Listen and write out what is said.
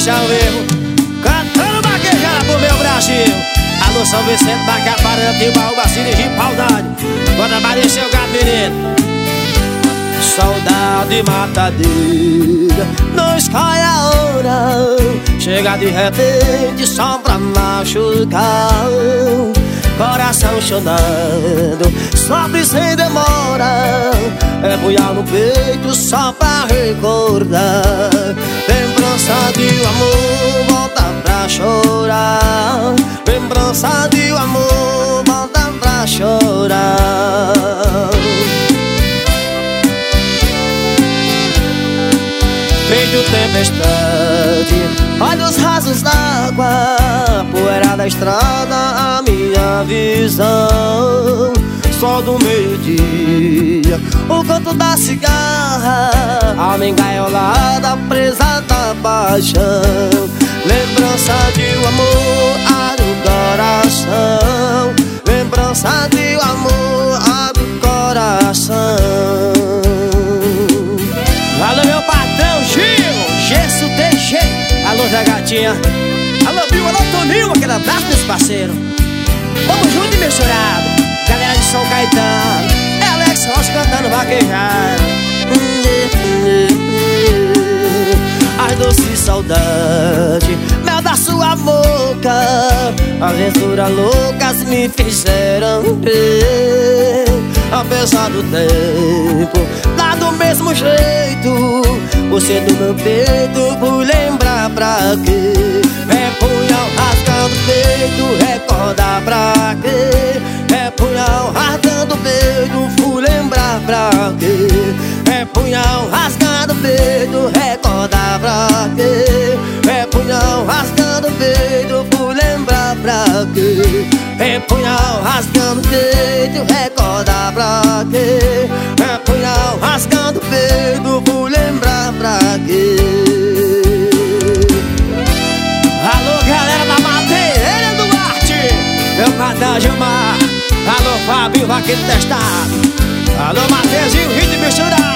Marcha ao vivo, cantando vaquejada pro meu Brasil. Alô, São Vicente, Bacaparante, Baúba, Sirigi, Paudade. Quando apareceu o gato menino, saudade matadeira, não escolhe a hora, chega de repente só pra machucar. Coração chorando, sofre sem demora, é punhal no peito só pra recordar. Lembrança de um amor, volta pra chorar. Lembrança de um amor, volta pra chorar. Feito tempestade, olhos rasos d'água, poeira da estrada, a minha visão. Sol do meio-dia, o canto da cigarra, alma engaiolada, presa da paixão. Lembrança de um amor, abre o coração. Lembrança de um amor, abre o coração. Alô, meu patrão Gil, Gesso TG. Alô, Zé Gatinha. Alô, Bill, alô, Toninho. Aquele abraço desse parceiro. Tamo junto e misturado. Galera de São Caetano, é Alex Rocha cantando vaquejada. As doces saudade, mel da sua boca, aventuras loucas me fizeram ver. Apesar do tempo, lá do mesmo jeito, você do meu peito, por lembrar pra quê? É punhal rasgando o peito, recordar pra quê? É punhal rasgando o peito, fui lembrar pra quê? É punhal rasgando o peito, recordar pra quê? É punhal rasgando o peito, fui lembrar pra quê? É punhal rasgando o peito, recordar pra quê? É punhal rasgando o peito, fui lembrar pra quê? Alô, galera da Madeira do Arte, meu padrão Gilmar. Alô, Fábio, vaqueiro testado. Alô, Matheus e o ritmo misturado.